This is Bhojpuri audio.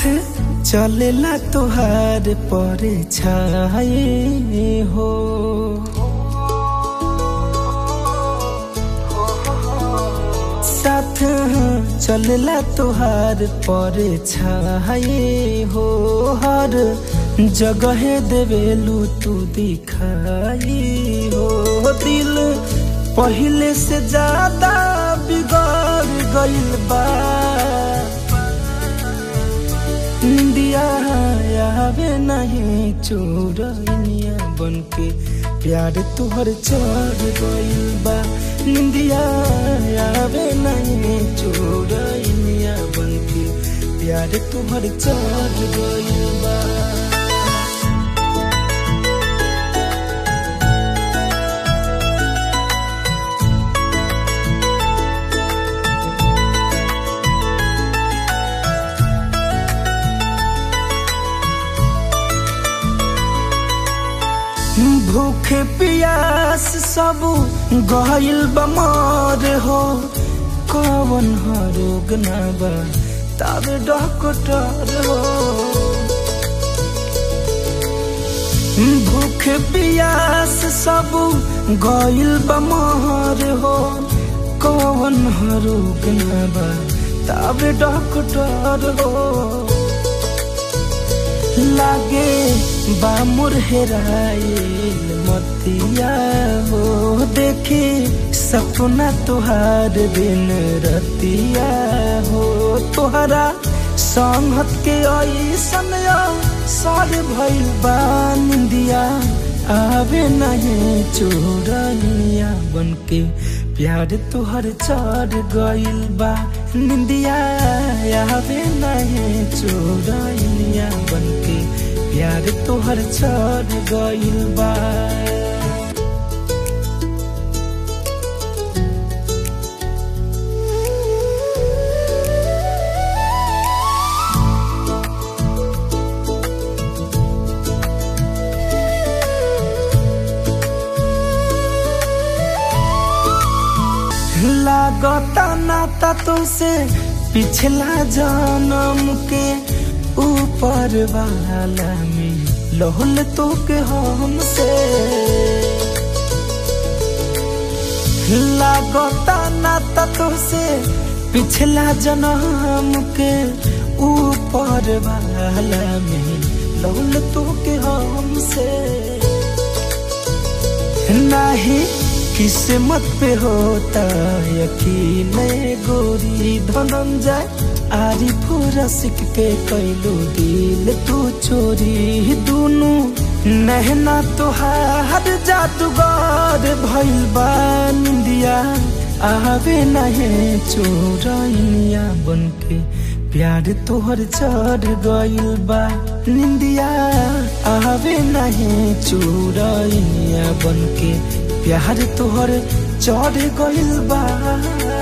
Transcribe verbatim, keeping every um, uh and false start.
चलेला तोहार पर छाए हो। साथ चलेला तोहार पर छाए हो। हर जगह देवेलू तू दिखाई हो। दिल पहले से ज्यादा बिगड़ गइल बा। निंदिया आवे नहीं चोरनिया बनके प्यार तुहर चढ़ गइल बा। निंदिया आवे नहीं चोरनिया बनके प्यार तुहर चढ़ गइल बा। भूखे पियास सब गइल बमर हो। कवन रोग ना बा तब डॉक्टर हो। भूखे पियास सब गइल बमर हो। कवन रोग ना बा तब डॉक्टर हो। लागे बामुर हेराइल मतिया हो। देखे सपना तुहार दिन रतिया हो। तोहरा संगत के ऐसन सर भइल बा। निंदिया आवे नहीं चोरनिया बनके प्यार तुहर चढ़ गइल बा। निंदिया आवे नहीं चोरनिया बनके प्यार तुहर चढ़ गइल बा। लागता नाता तो से पिछला जन्म के ऊपर वाला में लहल तो के हमसे। लागता नाता तो से पिछला जन्म के ऊपर वाला में लहल तो के हमसे। नहीं किस्मत पे होता यकीन गोरी धनंजय। आरिफ रसिक के कैलू दिल तू चोरी। दूनू नहना तोहार जादूगर भइल बा। निंदिया आवे नहीं चोरनिया बनके प्यार तोहर चढ़ गइल बा। निंदिया आवे नहीं चोरनिया बनके प्यार तोहर चढ़ गइल बा।